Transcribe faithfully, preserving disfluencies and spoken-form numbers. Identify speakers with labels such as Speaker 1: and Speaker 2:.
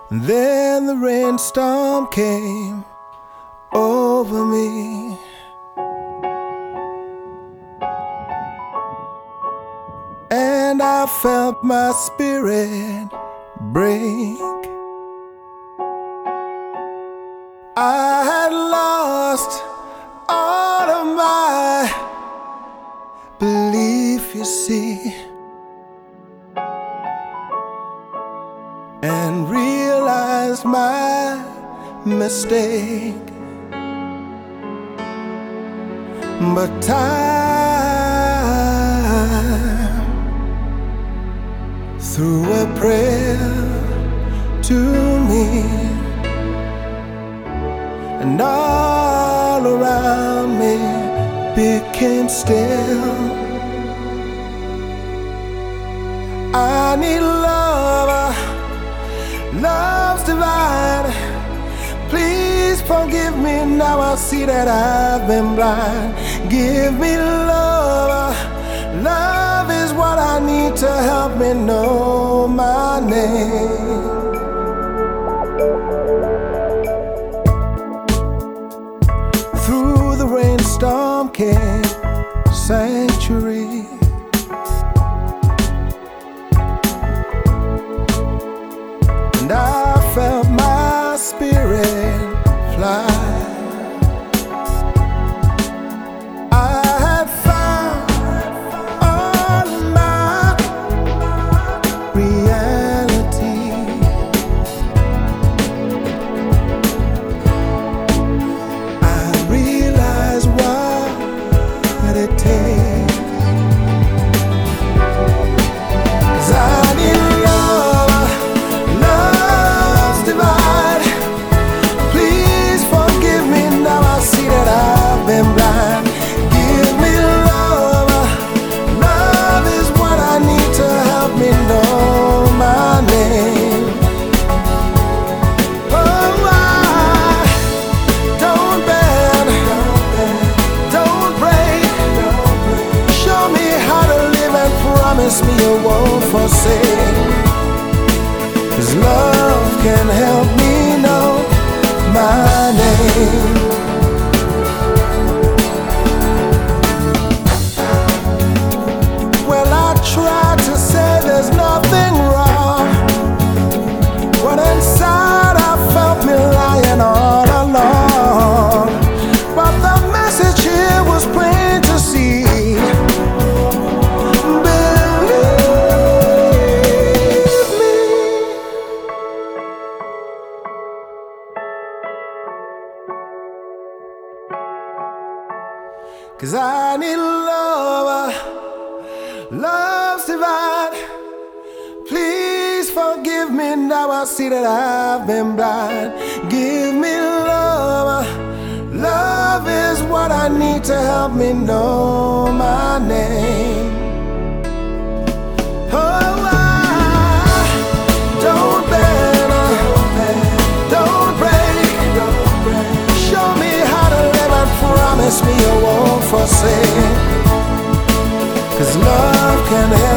Speaker 1: Then the rainstorm came over me. And I felt my spirit break. I had lost all of my belief, you see, and realized my mistake. But time, through a prayer to me, and all around me became still. I need love, love's divine. Please forgive me, now I see that I've been blind. Give me love, love is what I need to help me know my name. Through the rainstorm came sanctuary. And I felt my spirit fly. I had found all my reality. I realized what it takes. 'Cause I need love, love's divine. Please forgive me, now I see that I've been blind. Give me love, love is what I need to help me know my name. Oh, I don't bend, don't break. Show me how to live and promise me you won't forsake. 'Cause love can help me know my name. Well, I tried to say there's nothing wrong, but inside I felt me lying all along. But the message here was plain to see. Believe me. 'Cause I need love, love's divine. Please forgive me, now I see that I've been blind. Give me love, love is what I need to help me know my name. Oh, I don't bend, don't break. Show me how to live and promise me you won't forsake. 'Cause love can help